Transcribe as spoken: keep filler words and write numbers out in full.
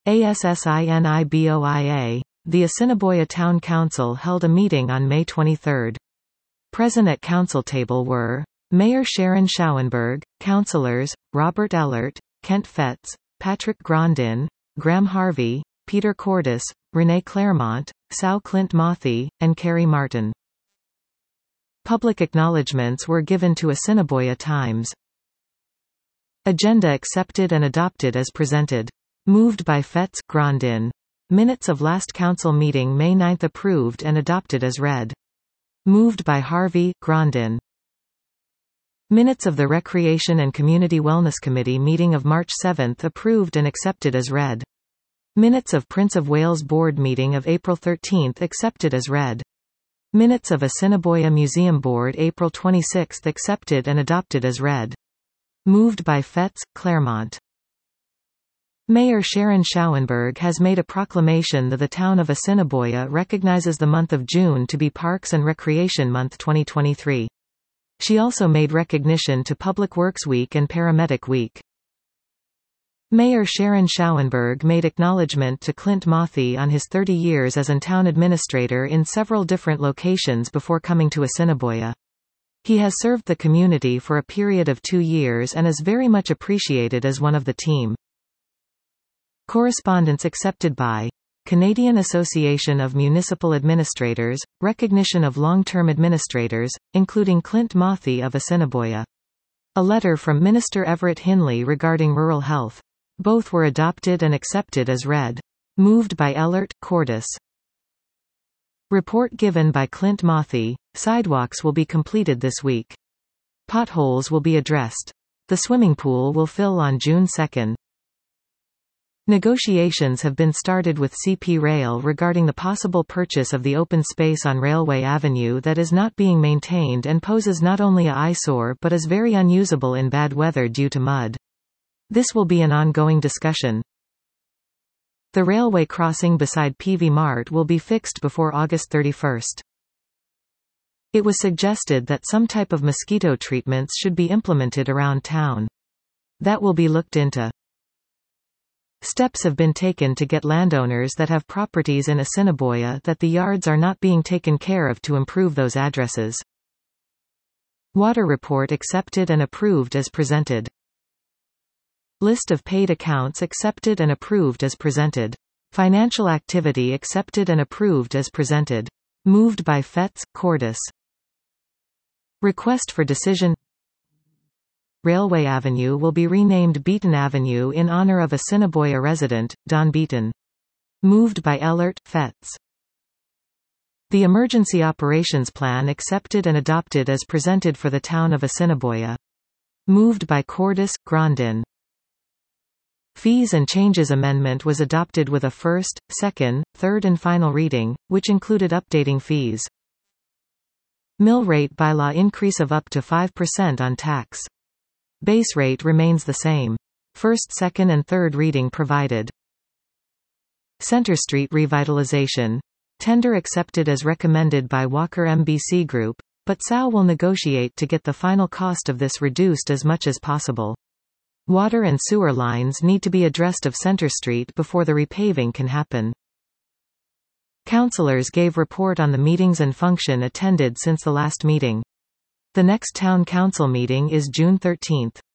ASSINIBOIA, the Assiniboia Town Council held a meeting on May twenty-third. Present at council table were Mayor Sharon Schauenberg, councillors, Robert Ellert, Kent Fetz, Patrick Grandin, Graham Harvey, Peter Cordis, Renee Claremont, Sal Clint Mothy, and Carrie Martin. Public acknowledgements were given to Assiniboia Times. Agenda accepted and adopted as presented. Moved by Fetz, Grandin. Minutes of last council meeting May ninth approved and adopted as read. Moved by Harvey, Grandin. Minutes of the Recreation and Community Wellness Committee meeting of March seventh approved and accepted as read. Minutes of Prince of Wales Board meeting of April thirteenth accepted as read. Minutes of Assiniboia Museum Board April twenty-sixth accepted and adopted as read. Moved by Fetz, Claremont. Mayor Sharon Schauenberg has made a proclamation that the town of Assiniboia recognizes the month of June to be Parks and Recreation Month twenty twenty-three. She also made recognition to Public Works Week and Paramedic Week. Mayor Sharon Schauenberg made acknowledgement to Clint Mothy on his thirty years as an town administrator in several different locations before coming to Assiniboia. He has served the community for a period of two years and is very much appreciated as one of the team. Correspondence accepted by Canadian Association of Municipal Administrators, recognition of long-term administrators, including Clint Mothy of Assiniboia. A letter from Minister Everett Hinley regarding rural health. Both were adopted and accepted as read. Moved by Ellert, Cordis. Report given by Clint Mothy. Sidewalks will be completed this week. Potholes will be addressed. The swimming pool will fill on June second. Negotiations have been started with C P Rail regarding the possible purchase of the open space on Railway Avenue that is not being maintained and poses not only an eyesore but is very unusable in bad weather due to mud. This will be an ongoing discussion. The railway crossing beside P V Mart will be fixed before August thirty-first. It was suggested that some type of mosquito treatments should be implemented around town. That will be looked into. Steps have been taken to get landowners that have properties in Assiniboia that the yards are not being taken care of to improve those addresses. Water report accepted and approved as presented. List of paid accounts accepted and approved as presented. Financial activity accepted and approved as presented. Moved by Fetz, Cordis. Request for decision. Railway Avenue will be renamed Beaton Avenue in honor of Assiniboia resident, Don Beaton. Moved by Ellert, Fetz. The Emergency Operations Plan accepted and adopted as presented for the town of Assiniboia. Moved by Cordis, Grandin. Fees and Changes Amendment was adopted with a first, second, third and final reading, which included updating fees. Mill rate bylaw increase of up to five percent on tax. Base rate remains the same. First, second and third reading provided. Center Street revitalization. Tender accepted as recommended by Walker M B C Group, but S A W will negotiate to get the final cost of this reduced as much as possible. Water and sewer lines need to be addressed of Center Street before the repaving can happen. Councillors gave report on the meetings and function attended since the last meeting. The next town council meeting is June thirteenth.